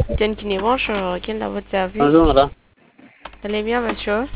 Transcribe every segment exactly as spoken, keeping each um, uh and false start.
Tiens, qui n'est bonjour, qui est dans votre service? Bonjour, madame. Vous allez bien, monsieur?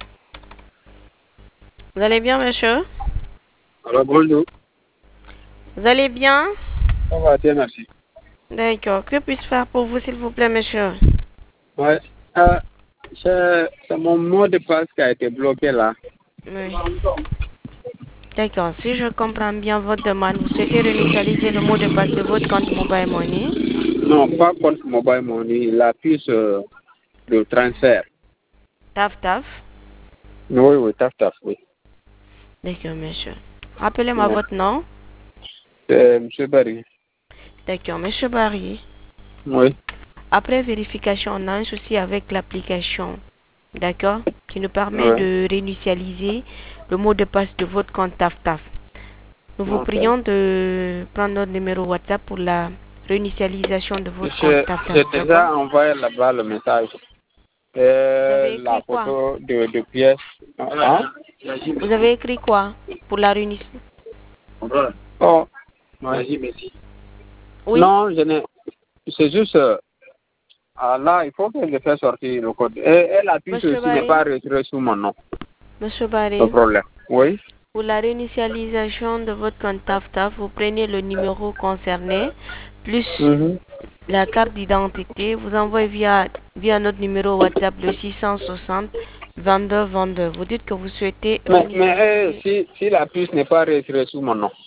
Vous allez bien, monsieur? Alors, bonjour. Vous allez bien? Ça va, bien, merci. D'accord. Que puis-je faire pour vous, s'il vous plaît, monsieur? Ouais. Euh, c'est c'est mon mot de passe qui a été bloqué là. Oui. D'accord. Si je comprends bien votre demande, vous souhaitez réinitialiser le mot de passe de votre compte Mobile Money? Non, pas compte mobile money, la puce euh, de transfert. Taf, taf. Oui, oui, taf, taf, oui. D'accord, monsieur. Rappelez-moi Ouais. votre nom. C'est M. Barry. D'accord, monsieur Barry. Oui. Après vérification, on a un souci avec l'application, d'accord, qui nous permet Oui. de réinitialiser le mot de passe de votre compte TAF-TAF. Nous vous Ok. prions de prendre notre numéro WhatsApp pour la réinitialisation de votre compte Je- TAF-TAF, J'ai d'accord? déjà envoyé là-bas le message. Vous Euh, avez la écrit quoi? photo de, de pièce. Hein? Vous avez écrit quoi pour la réinitialisation? Oh. Ouais. Oui, Non, je n'ai. C'est juste. euh, Ah là, il faut que je fasse sortir le code. Et, et la puce monsieur aussi n'est pas Barry, retirée sous mon nom. monsieur Le Barry, problème. Oui. pour la réinitialisation de votre compte TAF-TAF, vous prenez le numéro concerné, plus Mhm. la carte d'identité, vous envoyez via, via notre numéro WhatsApp le six cent soixante vingt-deux vingt-deux. Vous dites que vous souhaitez Mais, mais euh, réinitialiser. si, si la puce n'est pas retirée sous mon nom.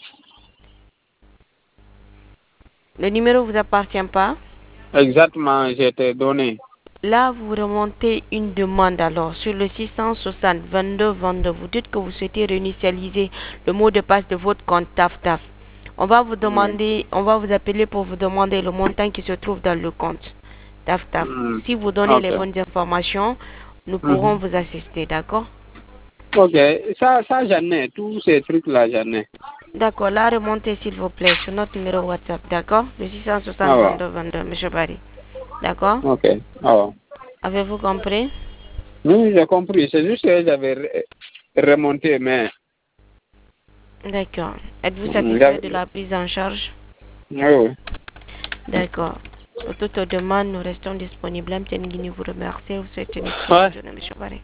Le numéro ne vous appartient pas. Exactement, j'ai été donné. Là, vous remontez une demande alors sur le six cent soixante vingt-deux vingt-deux. Vous dites que vous souhaitez réinitialiser le mot de passe de votre compte TAF-TAF. On va vous Mm. demander, on va vous appeler pour vous demander le montant qui se trouve dans le compte TAF-TAF. Mm. Si vous donnez les Ok. bonnes informations, nous pourrons Mhm. vous assister, d'accord? Ok, ça, ça j'en ai. Tous ces trucs-là, j'en ai. D'accord, là, remontez s'il vous plaît sur notre numéro WhatsApp, d'accord? Le six cent soixante Ah vingt-deux bon. vingt-deux, monsieur Barry. D'accord? Ok. Ah bon. Avez-vous compris? Oui, j'ai compris. C'est juste que j'avais re- remonté, mais. D'accord. Êtes-vous Mm, satisfait j'avais- de la prise en charge? Oui, oui. D'accord. Pour toute demande, nous restons disponibles. M. Nguini vous remercie. Vous souhaite une Ouais. excellente journée, monsieur Barry.